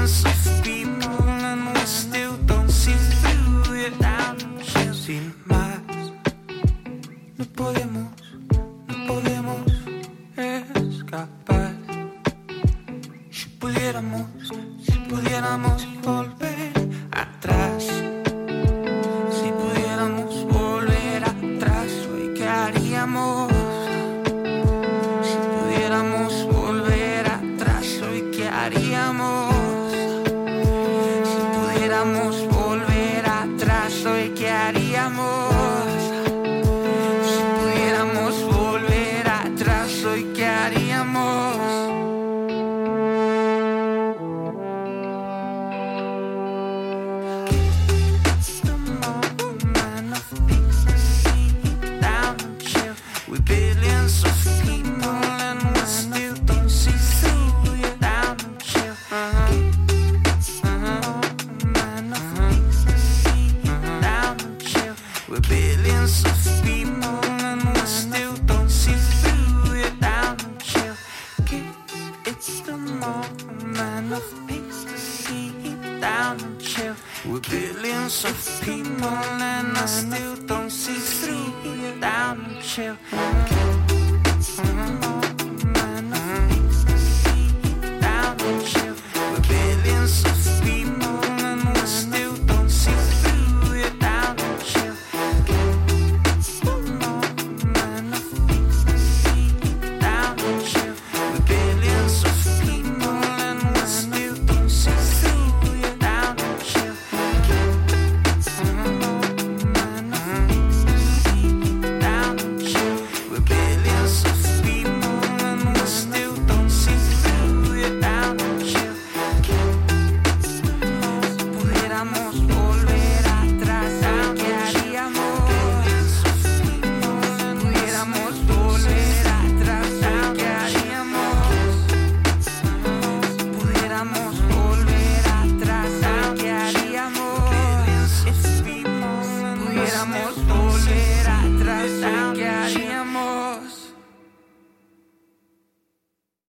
billions of people and we still don't see through it. Sin más, no podemos escapar. Si pudiéramos volver atrás. Si pudiéramos volver atrás, hoy qué haríamos. Si pudiéramos volver atrás, hoy qué haríamos. Si pudiéramos volver atrás, hoy qué haríamos. Si pudiéramos volver atrás, hoy qué haríamos. Billions of people and we still don't see through it. Down and chill. Man of ecstasy. Down and chill. We're billions of people and we still don't see through it. Down and chill. It's the man of ecstasy. Down and chill. We're billions of people and I still don't see through it. Down and chill. Man of ecstasy. Down and chill. We're billions of people and we still don't see through it. Down and chill. Man of ecstasy. Down and chill. We're billions of people and we still don't see through it. Down and chill. Man of ecstasy. Down and chill. We're billions of people and we still don't see through it. Down and chill. Si pudiéramos volver atrás, ¿qué haríamos? Si pudiéramos volver atrás, ¿qué haríamos? Si pudiéramos volver atrás, ¿qué haríamos? Si pudiéramos volver atrás.